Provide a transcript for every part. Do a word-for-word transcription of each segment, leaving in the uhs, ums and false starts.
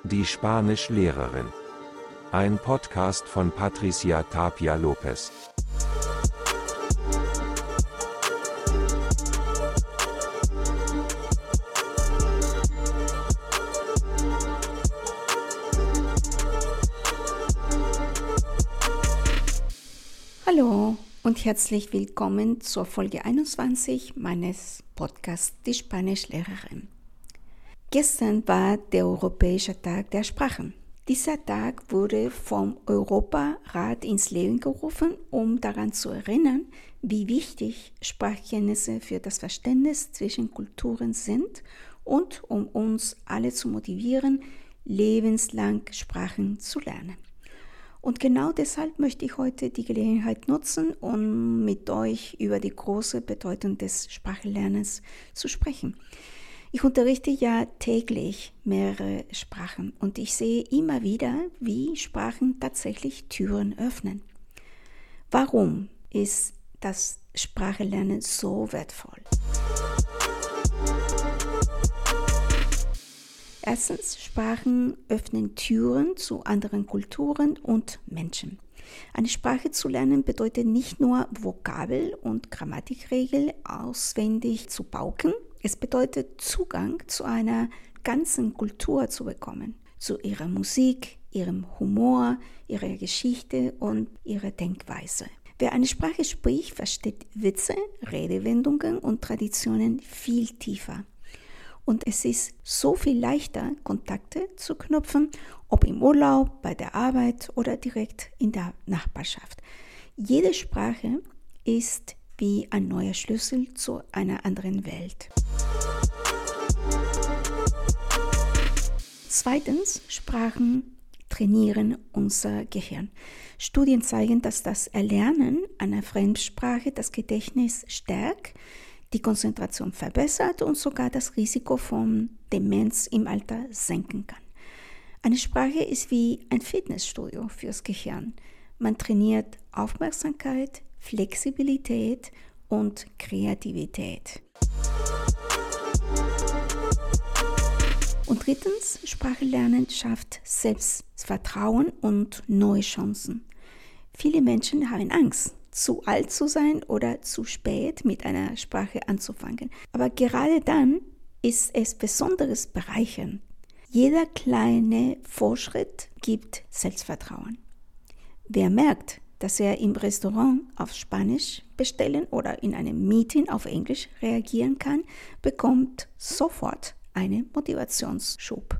Die Spanischlehrerin. Ein Podcast von Patricia Tapia Lopez. Hallo und herzlich willkommen zur Folge einundzwanzig meines Podcasts Die Spanischlehrerin. Gestern war der Europäische Tag der Sprachen. Dieser Tag wurde vom Europarat ins Leben gerufen, um daran zu erinnern, wie wichtig Sprachkenntnisse für das Verständnis zwischen Kulturen sind und um uns alle zu motivieren, lebenslang Sprachen zu lernen. Und genau deshalb möchte ich heute die Gelegenheit nutzen, um mit euch über die große Bedeutung des Sprachenlernens zu sprechen. Ich unterrichte ja täglich mehrere Sprachen und ich sehe immer wieder, wie Sprachen tatsächlich Türen öffnen. Warum ist das Sprachenlernen so wertvoll? Erstens, Sprachen öffnen Türen zu anderen Kulturen und Menschen. Eine Sprache zu lernen bedeutet nicht nur Vokabel und Grammatikregel auswendig zu pauken, es bedeutet Zugang zu einer ganzen Kultur zu bekommen, zu ihrer Musik, ihrem Humor, ihrer Geschichte und ihrer Denkweise. Wer eine Sprache spricht, versteht Witze, Redewendungen und Traditionen viel tiefer. Und es ist so viel leichter, Kontakte zu knüpfen, ob im Urlaub, bei der Arbeit oder direkt in der Nachbarschaft. Jede Sprache ist wie ein neuer Schlüssel zu einer anderen Welt. Zweitens, Sprachen trainieren unser Gehirn. Studien zeigen, dass das Erlernen einer Fremdsprache das Gedächtnis stärkt, die Konzentration verbessert und sogar das Risiko von Demenz im Alter senken kann. Eine Sprache ist wie ein Fitnessstudio fürs Gehirn. Man trainiert Aufmerksamkeit, Flexibilität und Kreativität. Und drittens, Sprachenlernen schafft Selbstvertrauen und neue Chancen. Viele Menschen haben Angst, zu alt zu sein oder zu spät mit einer Sprache anzufangen. Aber gerade dann ist es besonders bereichernd. Jeder kleine Fortschritt gibt Selbstvertrauen. Wer merkt, dass er im Restaurant auf Spanisch bestellen oder in einem Meeting auf Englisch reagieren kann, bekommt sofort einen Motivationsschub.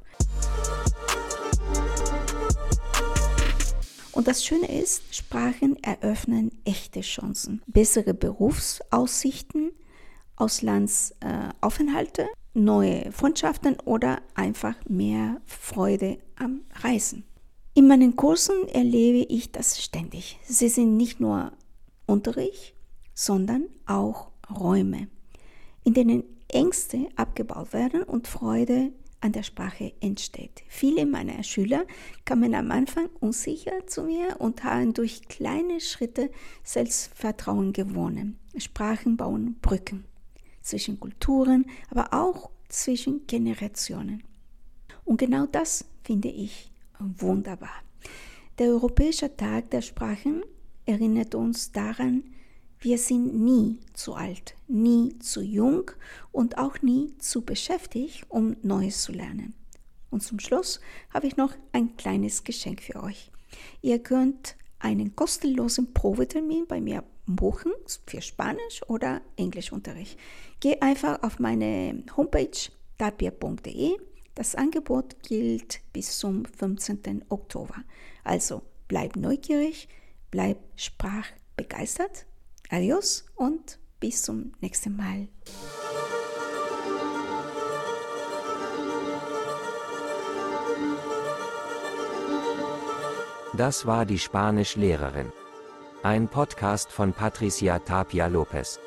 Und das Schöne ist, Sprachen eröffnen echte Chancen. Bessere Berufsaussichten, Auslandsaufenthalte, äh, neue Freundschaften oder einfach mehr Freude am Reisen. In meinen Kursen erlebe ich das ständig. Sie sind nicht nur Unterricht, sondern auch Räume, in denen Ängste abgebaut werden und Freude an der Sprache entsteht. Viele meiner Schüler kamen am Anfang unsicher zu mir und haben durch kleine Schritte Selbstvertrauen gewonnen. Sprachen bauen Brücken zwischen Kulturen, aber auch zwischen Generationen. Und genau das finde ich wunderbar. Der Europäische Tag der Sprachen erinnert uns daran, wir sind nie zu alt, nie zu jung und auch nie zu beschäftigt, um Neues zu lernen. Und zum Schluss habe ich noch ein kleines Geschenk für euch. Ihr könnt einen kostenlosen Probetermin bei mir buchen für Spanisch- oder Englischunterricht. Geh einfach auf meine Homepage tapia punkt de. Das Angebot gilt bis zum fünfzehnten Oktober. Also bleib neugierig, bleib sprachbegeistert. Adios und bis zum nächsten Mal. Das war die Spanischlehrerin. Ein Podcast von Patricia Tapia Lopez.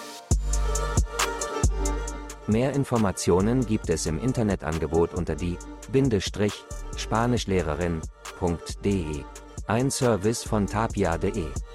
Mehr Informationen gibt es im Internetangebot unter die Spanischlehrerin punkt de. Ein Service von tapia punkt de.